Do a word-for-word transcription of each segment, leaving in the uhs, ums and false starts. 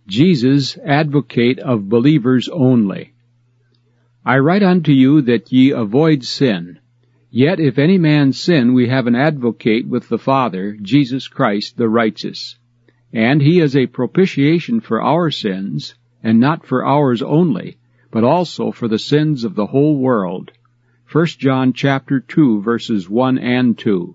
Jesus, advocate of believers only. I write unto you that ye avoid sin. Yet if any man sin, we have an advocate with the Father, Jesus Christ the righteous. And he is a propitiation for our sins, and not for ours only, but also for the sins of the whole world. First John chapter two, verses one and two.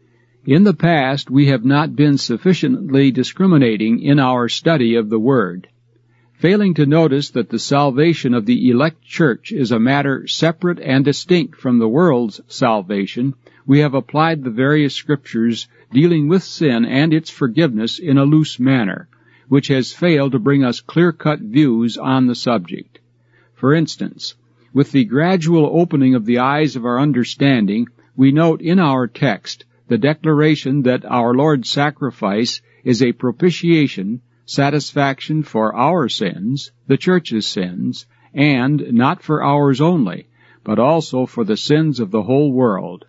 In the past, we have not been sufficiently discriminating in our study of the Word. Failing to notice that the salvation of the elect church is a matter separate and distinct from the world's salvation, we have applied the various scriptures dealing with sin and its forgiveness in a loose manner, which has failed to bring us clear-cut views on the subject. For instance, with the gradual opening of the eyes of our understanding, we note in our text the declaration that our Lord's sacrifice is a propitiation, satisfaction for our sins, the church's sins, and not for ours only, but also for the sins of the whole world.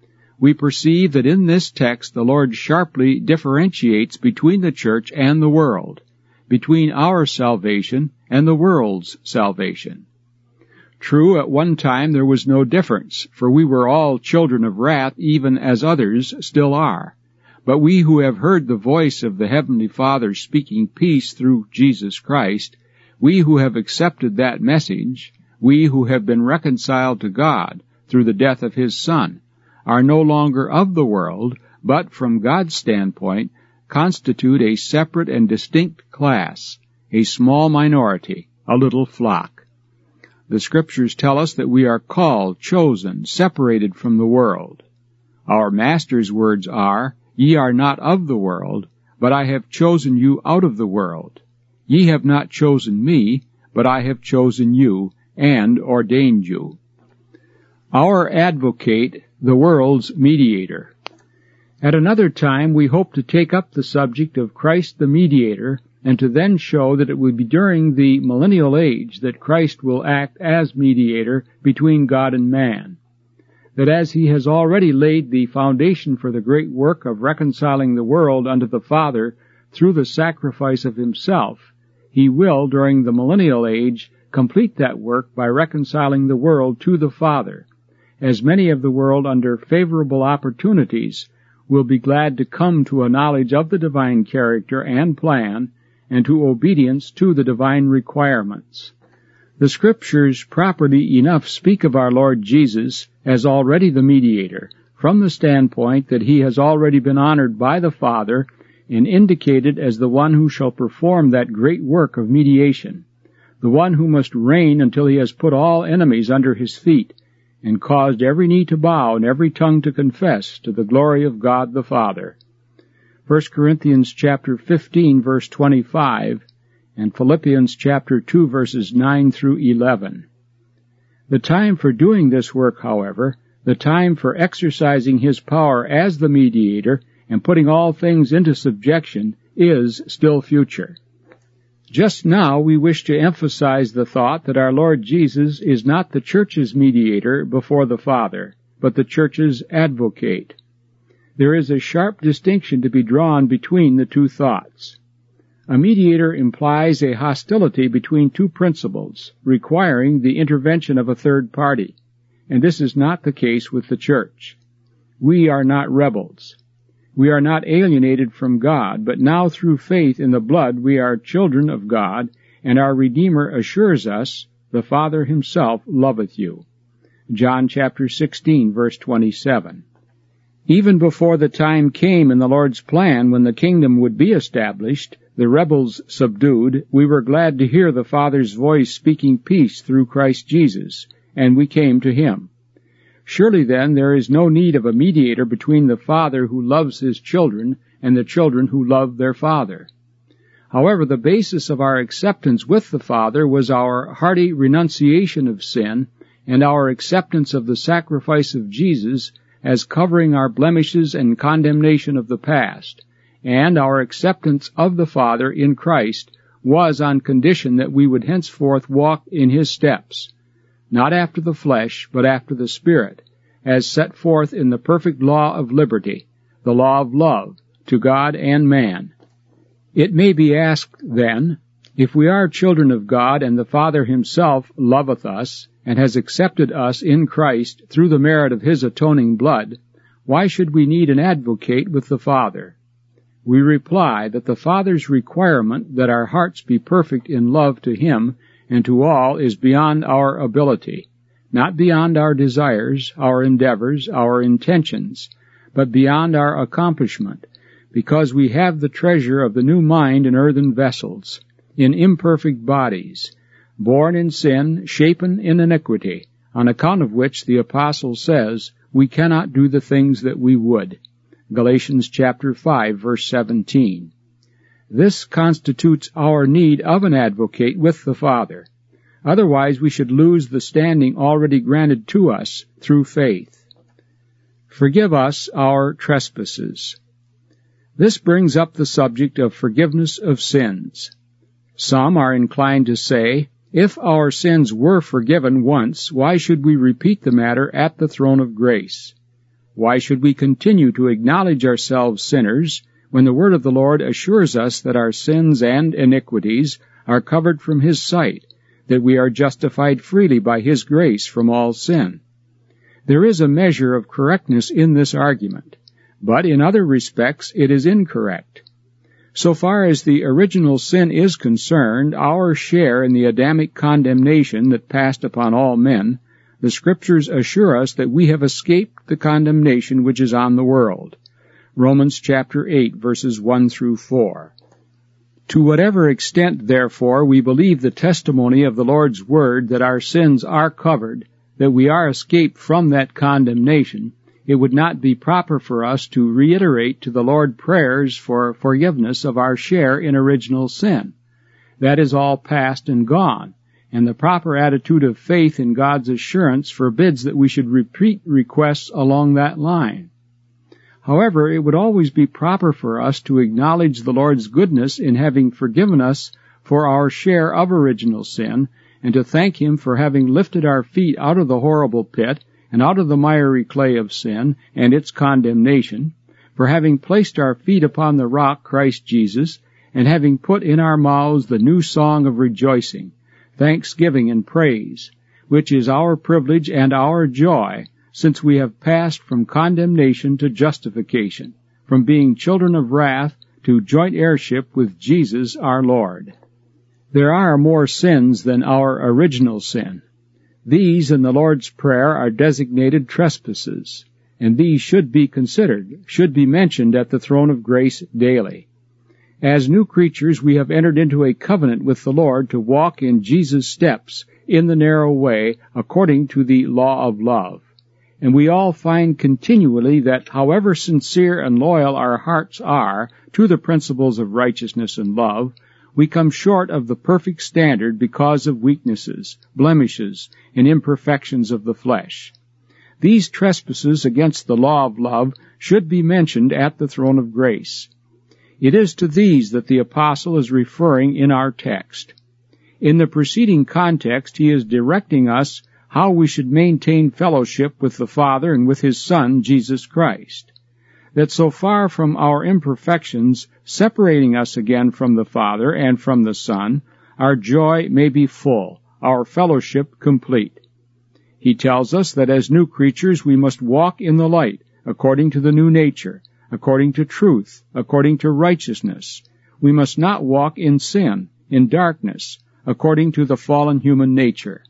We perceive that in this text the Lord sharply differentiates between the church and the world, between our salvation and the world's salvation. True, at one time there was no difference, for we were all children of wrath, even as others still are. But we who have heard the voice of the Heavenly Father speaking peace through Jesus Christ, we who have accepted that message, we who have been reconciled to God through the death of His Son, are no longer of the world, but from God's standpoint constitute a separate and distinct class, a small minority, a little flock. The Scriptures tell us that we are called, chosen, separated from the world. Our Master's words are, Ye are not of the world, but I have chosen you out of the world. Ye have not chosen me, but I have chosen you, and ordained you. Our advocate, the world's mediator. At another time we hope to take up the subject of Christ the mediator, and to then show that it will be during the millennial age that Christ will act as mediator between God and man. That as he has already laid the foundation for the great work of reconciling the world unto the Father through the sacrifice of himself, he will, during the millennial age, complete that work by reconciling the world to the Father, as many of the world under favorable opportunities will be glad to come to a knowledge of the divine character and plan, and to obedience to the divine requirements. The Scriptures properly enough speak of our Lord Jesus as already the mediator, from the standpoint that he has already been honored by the Father and indicated as the one who shall perform that great work of mediation, the one who must reign until he has put all enemies under his feet, and caused every knee to bow and every tongue to confess to the glory of God the Father. First Corinthians chapter fifteen, verse twenty-five, and Philippians chapter two, verses nine through eleven. The time for doing this work, however, the time for exercising his power as the mediator and putting all things into subjection, is still future. Just now we wish to emphasize the thought that our Lord Jesus is not the church's mediator before the Father, but the church's advocate. There is a sharp distinction to be drawn between the two thoughts. A mediator implies a hostility between two principles, requiring the intervention of a third party, and this is not the case with the church. We are not rebels. We are not alienated from God, but now through faith in the blood we are children of God, and our Redeemer assures us, the Father himself loveth you. John chapter sixteen, verse twenty-seven. Even before the time came in the Lord's plan when the kingdom would be established, the rebels subdued, we were glad to hear the Father's voice speaking peace through Christ Jesus, and we came to him. Surely then there is no need of a mediator between the Father who loves his children and the children who love their Father. However, the basis of our acceptance with the Father was our hearty renunciation of sin and our acceptance of the sacrifice of Jesus as covering our blemishes and condemnation of the past, and our acceptance of the Father in Christ was on condition that we would henceforth walk in his steps, not after the flesh, but after the Spirit, as set forth in the perfect law of liberty, the law of love, to God and man. It may be asked, then, If we are children of God, and the Father himself loveth us, and has accepted us in Christ through the merit of his atoning blood, why should we need an advocate with the Father? We reply that the Father's requirement that our hearts be perfect in love to him and to all is beyond our ability, not beyond our desires, our endeavors, our intentions, but beyond our accomplishment, because we have the treasure of the new mind in earthen vessels, in imperfect bodies, born in sin, shapen in iniquity, on account of which the apostle says, we cannot do the things that we would. Galatians chapter five, verse seventeen. This constitutes our need of an advocate with the Father. Otherwise we should lose the standing already granted to us through faith. Forgive us our trespasses. This brings up the subject of forgiveness of sins. Some are inclined to say, if our sins were forgiven once, why should we repeat the matter at the throne of grace? Why should we continue to acknowledge ourselves sinners when the word of the Lord assures us that our sins and iniquities are covered from his sight, that we are justified freely by his grace from all sin? There is a measure of correctness in this argument, but in other respects it is incorrect. So far as the original sin is concerned, our share in the Adamic condemnation that passed upon all men, the Scriptures assure us that we have escaped the condemnation which is on the world. Romans chapter eight, verses one through four. To whatever extent, therefore, we believe the testimony of the Lord's Word that our sins are covered, that we are escaped from that condemnation, it would not be proper for us to reiterate to the Lord prayers for forgiveness of our share in original sin. That is all past and gone, and the proper attitude of faith in God's assurance forbids that we should repeat requests along that line. However, it would always be proper for us to acknowledge the Lord's goodness in having forgiven us for our share of original sin, and to thank him for having lifted our feet out of the horrible pit and out of the miry clay of sin and its condemnation, for having placed our feet upon the rock, Christ Jesus, and having put in our mouths the new song of rejoicing, thanksgiving and praise, which is our privilege and our joy, since we have passed from condemnation to justification, from being children of wrath to joint heirship with Jesus our Lord. There are more sins than our original sin. These in the Lord's Prayer are designated trespasses, and these should be considered, should be mentioned at the throne of grace daily. As new creatures, we have entered into a covenant with the Lord to walk in Jesus' steps in the narrow way according to the law of love. And we all find continually that however sincere and loyal our hearts are to the principles of righteousness and love, we come short of the perfect standard because of weaknesses, blemishes, and imperfections of the flesh. These trespasses against the law of love should be mentioned at the throne of grace. It is to these that the apostle is referring in our text. In the preceding context, he is directing us how we should maintain fellowship with the Father and with his Son, Jesus Christ. That so far from our imperfections separating us again from the Father and from the Son, our joy may be full, our fellowship complete. He tells us that as new creatures we must walk in the light, according to the new nature, according to truth, according to righteousness. We must not walk in sin, in darkness, according to the fallen human nature.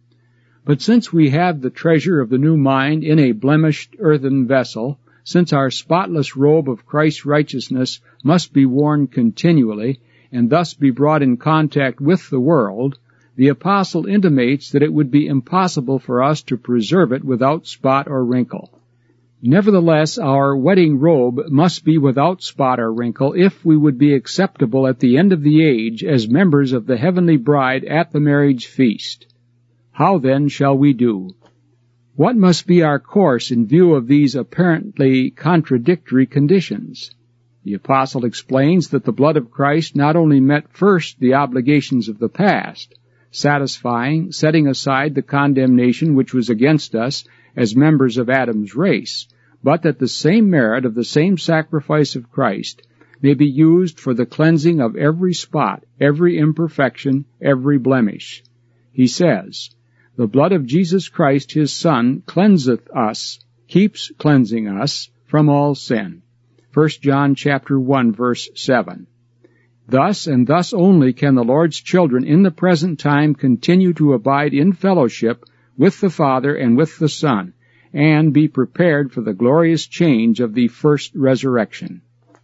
But since we have the treasure of the new mind in a blemished earthen vessel, since our spotless robe of Christ's righteousness must be worn continually, and thus be brought in contact with the world, the apostle intimates that it would be impossible for us to preserve it without spot or wrinkle. Nevertheless, our wedding robe must be without spot or wrinkle if we would be acceptable at the end of the age as members of the heavenly bride at the marriage feast. How then shall we do? What must be our course in view of these apparently contradictory conditions? The apostle explains that the blood of Christ not only met first the obligations of the past, satisfying, setting aside the condemnation which was against us as members of Adam's race, but that the same merit of the same sacrifice of Christ may be used for the cleansing of every spot, every imperfection, every blemish. He says, "The blood of Jesus Christ his Son cleanseth us, keeps cleansing us from all sin." First John chapter one, verse seven. Thus and thus only can the Lord's children in the present time continue to abide in fellowship with the Father and with the Son, and be prepared for the glorious change of the first resurrection.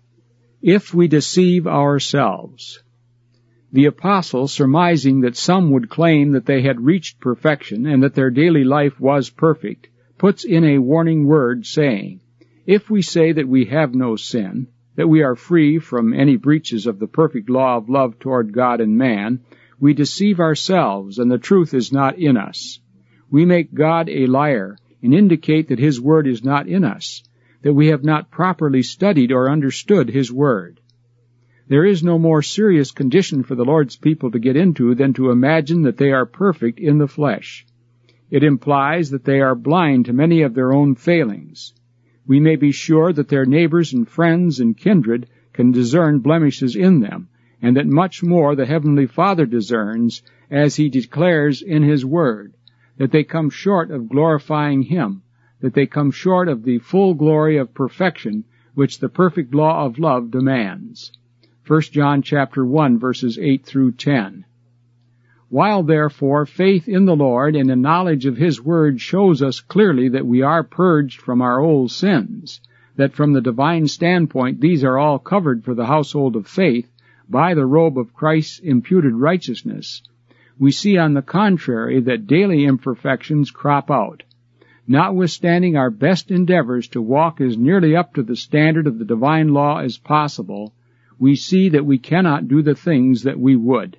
If we deceive ourselves. The apostle, surmising that some would claim that they had reached perfection and that their daily life was perfect, puts in a warning word, saying, "If we say that we have no sin, that we are free from any breaches of the perfect law of love toward God and man, we deceive ourselves, and the truth is not in us. We make God a liar, and indicate that his word is not in us, that we have not properly studied or understood his word." There is no more serious condition for the Lord's people to get into than to imagine that they are perfect in the flesh. It implies that they are blind to many of their own failings. We may be sure that their neighbors and friends and kindred can discern blemishes in them, and that much more the Heavenly Father discerns, as he declares in his word, that they come short of glorifying him, that they come short of the full glory of perfection which the perfect law of love demands. First John chapter one, verses eight through ten. While therefore faith in the Lord and a knowledge of his word shows us clearly that we are purged from our old sins, that from the divine standpoint these are all covered for the household of faith by the robe of Christ's imputed righteousness, we see on the contrary that daily imperfections crop out. Notwithstanding our best endeavors to walk as nearly up to the standard of the divine law as possible, we see that we cannot do the things that we would.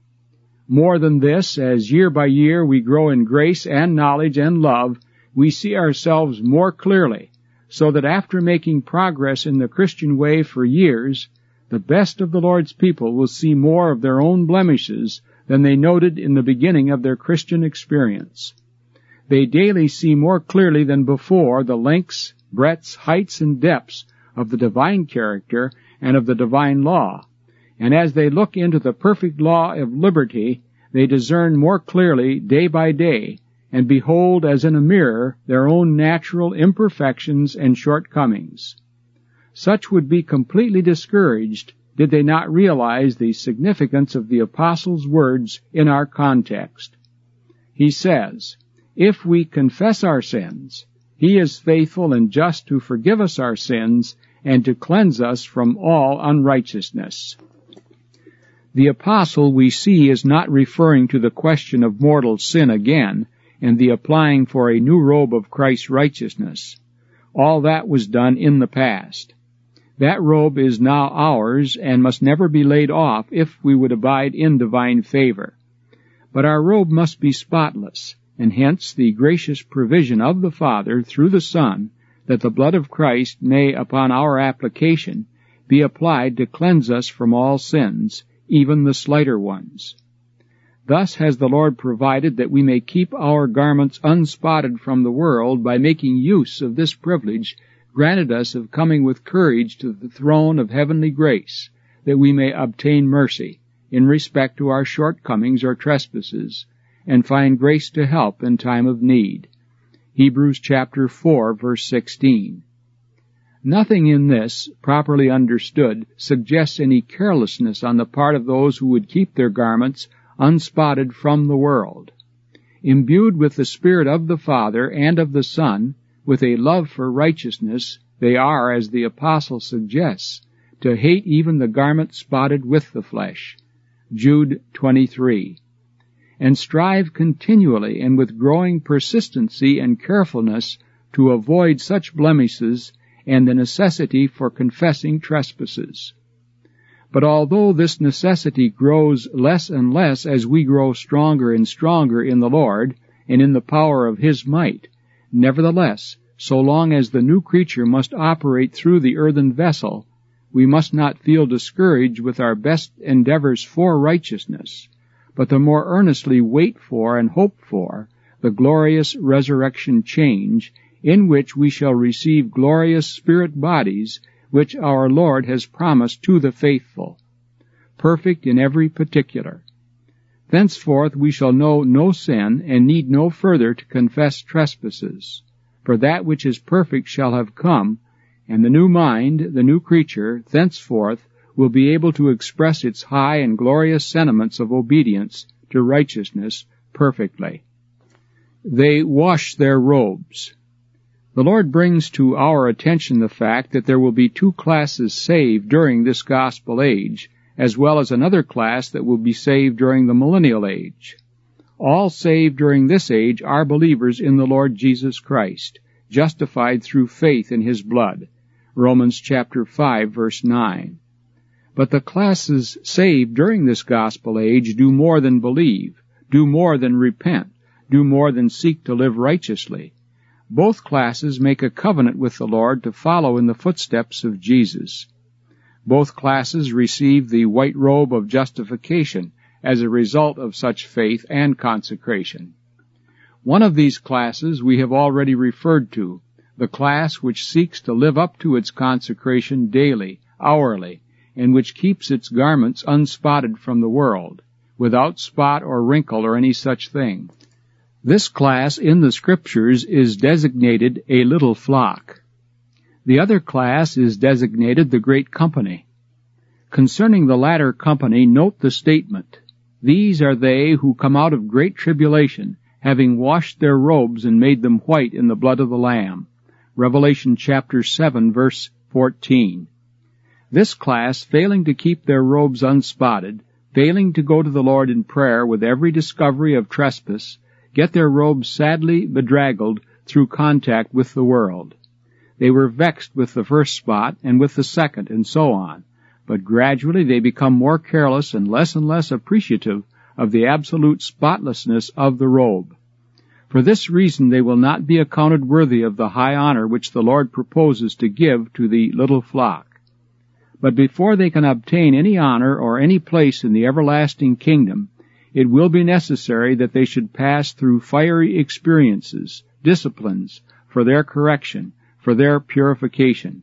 More than this, as year by year we grow in grace and knowledge and love, we see ourselves more clearly, so that after making progress in the Christian way for years, the best of the Lord's people will see more of their own blemishes than they noted in the beginning of their Christian experience. They daily see more clearly than before the lengths, breadths, heights, and depths of the divine character and of the divine law, and as they look into the perfect law of liberty, they discern more clearly day by day, and behold as in a mirror their own natural imperfections and shortcomings. Such would be completely discouraged did they not realize the significance of the apostle's words in our context. He says, "If we confess our sins, he is faithful and just to forgive us our sins and to cleanse us from all unrighteousness." The apostle, we see, is not referring to the question of mortal sin again and the applying for a new robe of Christ's righteousness. All that was done in the past. That robe is now ours and must never be laid off if we would abide in divine favor. But our robe must be spotless, and hence the gracious provision of the Father through the Son, that the blood of Christ may, upon our application, be applied to cleanse us from all sins, even the slighter ones. Thus has the Lord provided that we may keep our garments unspotted from the world by making use of this privilege granted us of coming with courage to the throne of heavenly grace, that we may obtain mercy in respect to our shortcomings or trespasses, and find grace to help in time of need. Hebrews chapter four, verse sixteen. Nothing in this, properly understood, suggests any carelessness on the part of those who would keep their garments unspotted from the world. Imbued with the Spirit of the Father and of the Son, with a love for righteousness, they are, as the apostle suggests, to hate even the garment spotted with the flesh. Jude twenty-three. And strive continually and with growing persistency and carefulness to avoid such blemishes and the necessity for confessing trespasses. But although this necessity grows less and less as we grow stronger and stronger in the Lord and in the power of His might, nevertheless, so long as the new creature must operate through the earthen vessel, we must not feel discouraged with our best endeavors for righteousness, but the more earnestly wait for and hope for the glorious resurrection change, in which we shall receive glorious spirit bodies which our Lord has promised to the faithful, perfect in every particular. Thenceforth we shall know no sin, and need no further to confess trespasses. For that which is perfect shall have come, and the new mind, the new creature, thenceforth will be able to express its high and glorious sentiments of obedience to righteousness perfectly. They wash their robes. The Lord brings to our attention the fact that there will be two classes saved during this gospel age, as well as another class that will be saved during the millennial age. All saved during this age are believers in the Lord Jesus Christ, justified through faith in His blood. Romans chapter five, verse nine. But the classes saved during this gospel age do more than believe, do more than repent, do more than seek to live righteously. Both classes make a covenant with the Lord to follow in the footsteps of Jesus. Both classes receive the white robe of justification as a result of such faith and consecration. One of these classes we have already referred to, the class which seeks to live up to its consecration daily, hourly, and which keeps its garments unspotted from the world, without spot or wrinkle or any such thing. This class in the Scriptures is designated a little flock. The other class is designated the great company. Concerning the latter company, note the statement, "These are they who come out of great tribulation, having washed their robes and made them white in the blood of the Lamb." Revelation chapter seven, verse fourteen. This class, failing to keep their robes unspotted, failing to go to the Lord in prayer with every discovery of trespass, get their robes sadly bedraggled through contact with the world. They were vexed with the first spot and with the second, and so on. But gradually they become more careless and less and less appreciative of the absolute spotlessness of the robe. For this reason they will not be accounted worthy of the high honor which the Lord proposes to give to the little flock. But before they can obtain any honor or any place in the everlasting kingdom, it will be necessary that they should pass through fiery experiences, disciplines, for their correction, for their purification.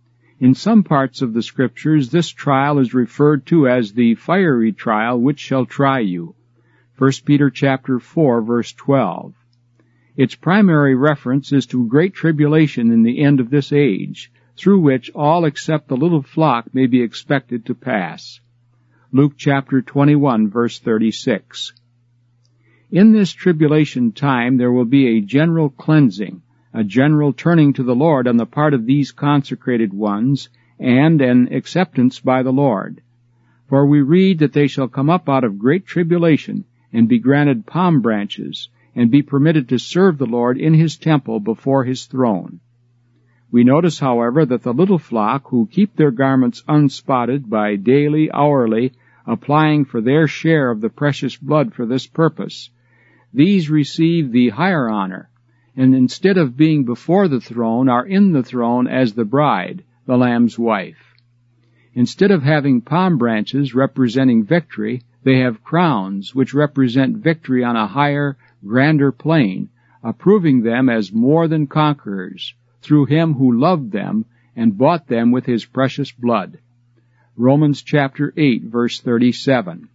In some parts of the Scriptures, this trial is referred to as the fiery trial which shall try you. First Peter chapter four, verse twelve. Its primary reference is to great tribulation in the end of this age, through which all except the little flock may be expected to pass. Luke chapter twenty-one, verse thirty-six. In this tribulation time there will be a general cleansing, a general turning to the Lord on the part of these consecrated ones, and an acceptance by the Lord. For we read that they shall come up out of great tribulation, and be granted palm branches, and be permitted to serve the Lord in His temple before His throne. We notice, however, that the little flock who keep their garments unspotted by daily, hourly, applying for their share of the precious blood for this purpose, these receive the higher honor, and instead of being before the throne, are in the throne as the bride, the Lamb's wife. Instead of having palm branches representing victory, they have crowns which represent victory on a higher, grander plane, approving them as more than conquerors, through Him who loved them and bought them with His precious blood. Romans chapter eight, verse thirty-seven.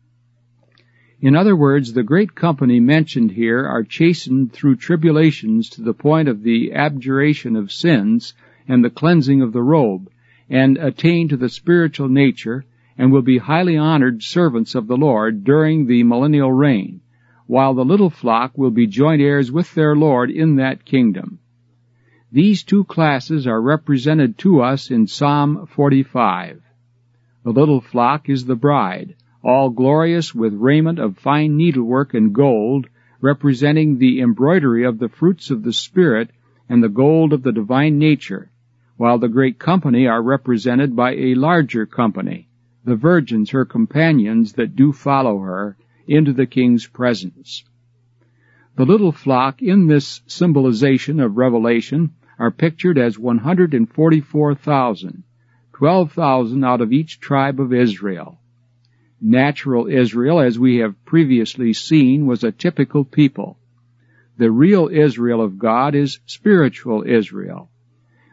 In other words, the great company mentioned here are chastened through tribulations to the point of the abjuration of sins and the cleansing of the robe, and attain to the spiritual nature, and will be highly honored servants of the Lord during the millennial reign, while the little flock will be joint heirs with their Lord in that kingdom. These two classes are represented to us in Psalm forty-five. The little flock is the bride, all glorious with raiment of fine needlework and gold, representing the embroidery of the fruits of the Spirit and the gold of the divine nature, while the great company are represented by a larger company, the virgins, her companions that do follow her, into the King's presence. The little flock in this symbolization of Revelation are pictured as one hundred forty-four thousand, twelve thousand out of each tribe of Israel. Natural Israel, as we have previously seen, was a typical people. The real Israel of God is spiritual Israel.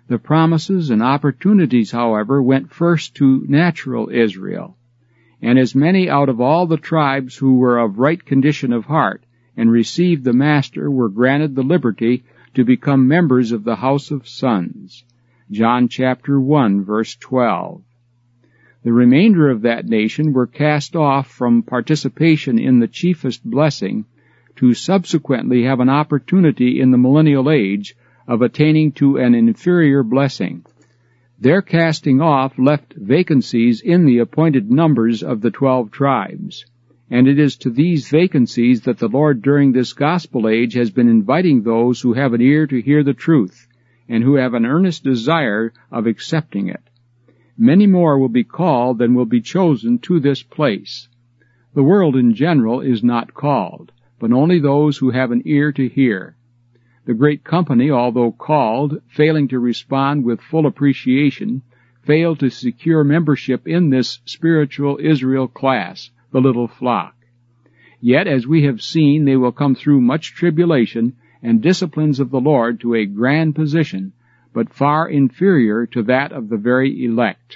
The promises and opportunities, however, went first to natural Israel, and as many out of all the tribes who were of right condition of heart and received the Master were granted the liberty to become members of the house of sons. John chapter one, verse twelve. The remainder of that nation were cast off from participation in the chiefest blessing to subsequently have an opportunity in the millennial age of attaining to an inferior blessing. Their casting off left vacancies in the appointed numbers of the twelve tribes, and it is to these vacancies that the Lord during this gospel age has been inviting those who have an ear to hear the truth, and who have an earnest desire of accepting it. Many more will be called than will be chosen to this place. The world in general is not called, but only those who have an ear to hear. The great company, although called, failing to respond with full appreciation, failed to secure membership in this spiritual Israel class, the little flock. Yet, as we have seen, they will come through much tribulation and disciplines of the Lord to a grand position, but far inferior to that of the very elect.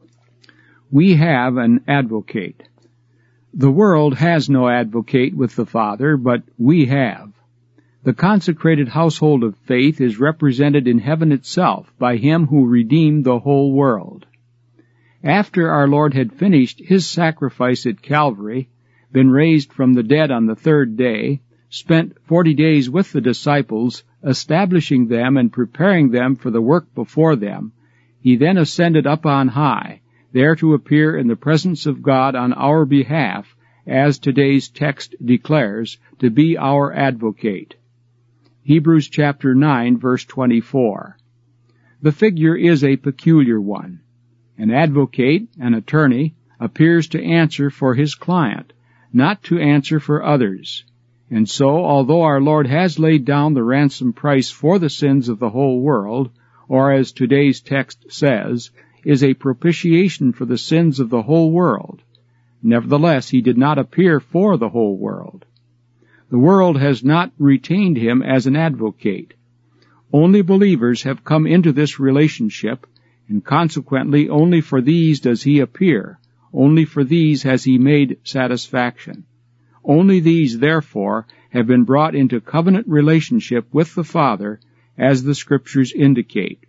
We have an advocate. The world has no advocate with the Father, but we have. The consecrated household of faith is represented in heaven itself by Him who redeemed the whole world. After our Lord had finished His sacrifice at Calvary, been raised from the dead on the third day, spent forty days with the disciples, establishing them and preparing them for the work before them, He then ascended up on high, there to appear in the presence of God on our behalf, as today's text declares, to be our advocate. Hebrews chapter nine, verse twenty-four. The figure is a peculiar one. An advocate, an attorney, appears to answer for his client, not to answer for others. And so, although our Lord has laid down the ransom price for the sins of the whole world, or as today's text says, is a propitiation for the sins of the whole world, nevertheless He did not appear for the whole world. The world has not retained Him as an advocate. Only believers have come into this relationship, and consequently only for these does He appear, only for these has He made satisfaction. Only these, therefore, have been brought into covenant relationship with the Father, as the Scriptures indicate.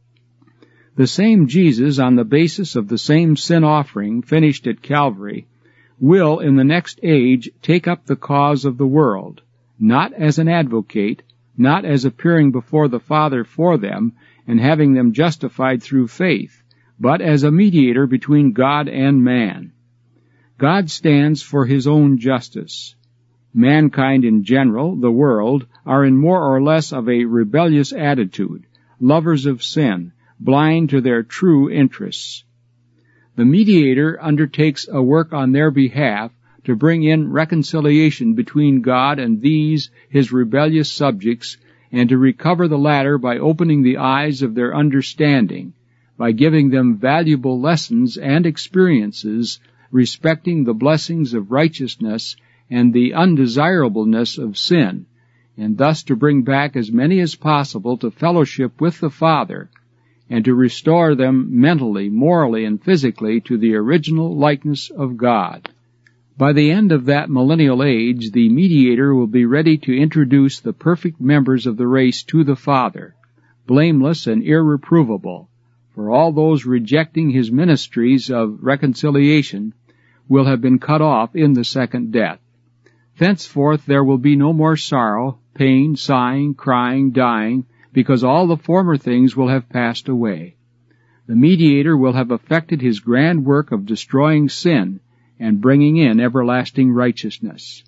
The same Jesus, on the basis of the same sin offering finished at Calvary, will in the next age take up the cause of the world, not as an advocate, not as appearing before the Father for them and having them justified through faith, but as a mediator between God and man. God stands for His own justice. Mankind in general, the world, are in more or less of a rebellious attitude, lovers of sin, blind to their true interests. The mediator undertakes a work on their behalf to bring in reconciliation between God and these, His rebellious subjects, and to recover the latter by opening the eyes of their understanding, by giving them valuable lessons and experiences respecting the blessings of righteousness and the undesirableness of sin, and thus to bring back as many as possible to fellowship with the Father, and to restore them mentally, morally, and physically to the original likeness of God. By the end of that millennial age, the mediator will be ready to introduce the perfect members of the race to the Father, blameless and irreprovable, for all those rejecting His ministries of reconciliation will have been cut off in the second death. Thenceforth there will be no more sorrow, pain, sighing, crying, dying, because all the former things will have passed away. The mediator will have effected his grand work of destroying sin and bringing in everlasting righteousness.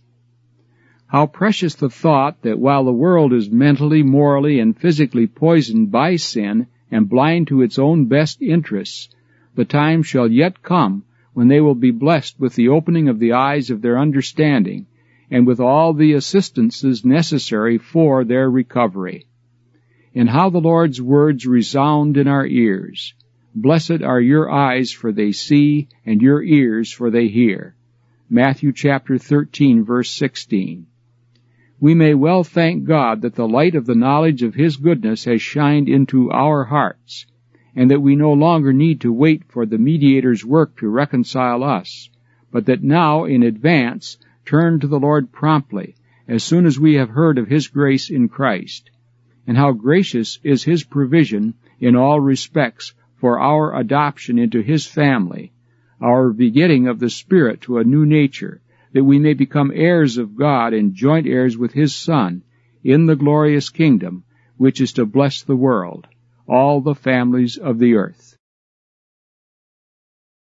How precious the thought that while the world is mentally, morally, and physically poisoned by sin and blind to its own best interests, the time shall yet come when they will be blessed with the opening of the eyes of their understanding and with all the assistances necessary for their recovery. And how the Lord's words resound in our ears. Blessed are your eyes, for they see, and your ears, for they hear. Matthew chapter thirteen, verse sixteen. we may well thank God that the light of the knowledge of His goodness has shined into our hearts, and that we no longer need to wait for the mediator's work to reconcile us, but that now, in advance, turn to the Lord promptly, as soon as we have heard of His grace in Christ, and how gracious is His provision in all respects for our adoption into His family, our begetting of the Spirit to a new nature, that we may become heirs of God and joint heirs with His Son in the glorious kingdom which is to bless the world, all the families of the earth.